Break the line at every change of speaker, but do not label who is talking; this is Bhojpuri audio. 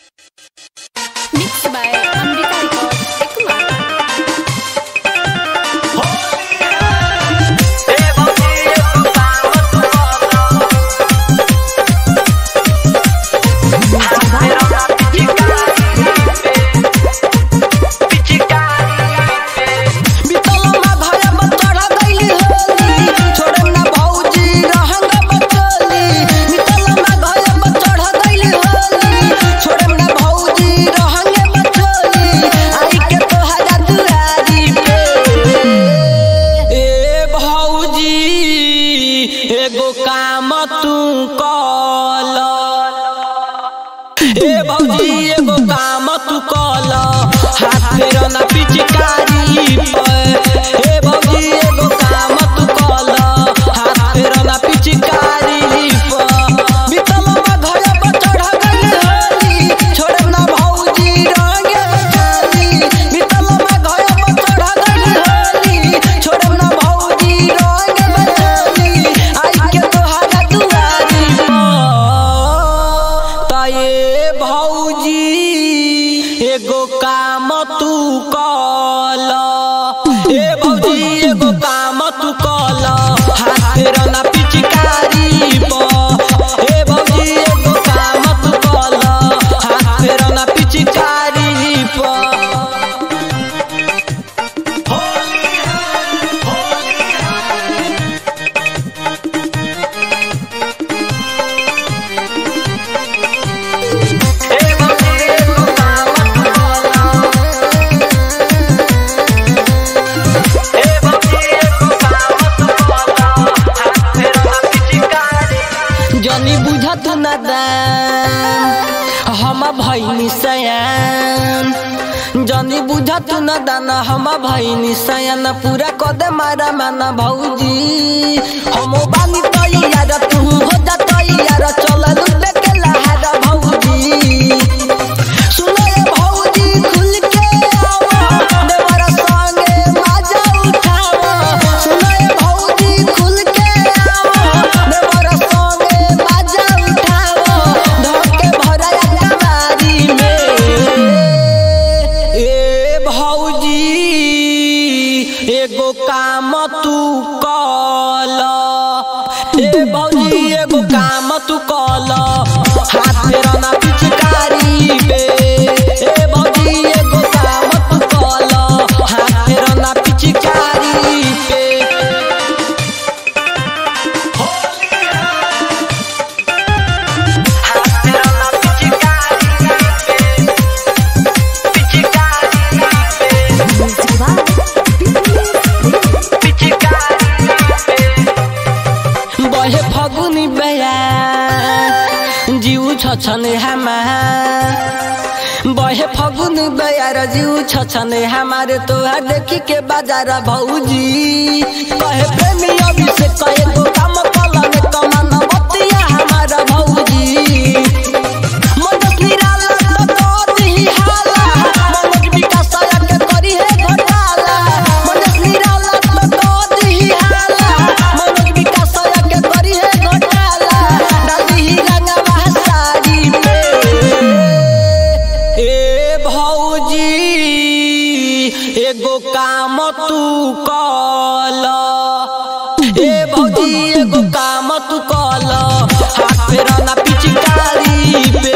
Mixed by Amrita Records, Ekumar.
ए भौजी एगो काम तू कल हाथ फेर ना पिचकारी पे। ए भौजी एगो काम तू कल हाथ फेर ना पिचकारी पे। बितलवा घर पर चढ़ गई होली छोड़े ना भौजी रंग बचाली। बितलवा घर पर चढ़ गई होली छोड़े ना भौजी रंग बचाली। आई के तोहरा दुआरी पे भौजी एगो काम तू कल। ए भौजी एगो काम तू कल हाथ फेर ना पिचकारी पे। ए भौजी एगो काम तू कल हाथ फेर ना पिचकारी पे। जनी बुझत ना दान हम भइनी सयान। जनी बुझत ना दान हम भइनी सयान। पूरा कदे मारा माना भौजी हम बानी तैयार तू हो जा तैयार। चल लुटे के लहार भौजी सुनो ये भौजी खुल के आवा देवर संगे मजा उठावा। सुनो ये भौजी खुल के आवा देवर संगे मजा उठावा। धके भराया कमारी में ए भौजी एगो काम तू कल। ए भौजी एगो काम तू कल हाथ फेर ना पिचकारी पे। ए भौजी एगो काम तू कल हाथ फेर ना पिचकारी पे। बहे फगुनी बया जीव छछने हमार। बहे फगुनी बया जीव छछने हमारे तोहार देखी के बाजार भौजी। कहे प्रेमी अभिषेक कहे तो काम कल में कमान बतिया हमारा भौजी। मनोज निराला तो कदी हाला मनोज विकास के करी है घोटाला। मनोज निराला तो कदी हाला मनोज विकास के करी है घोटाला। डाली रंगवा साड़ी पे ए भौजी एगो काम तू कल। ए भौजी एगो काम तू कल हाथ फेर ना पिचकारी पे।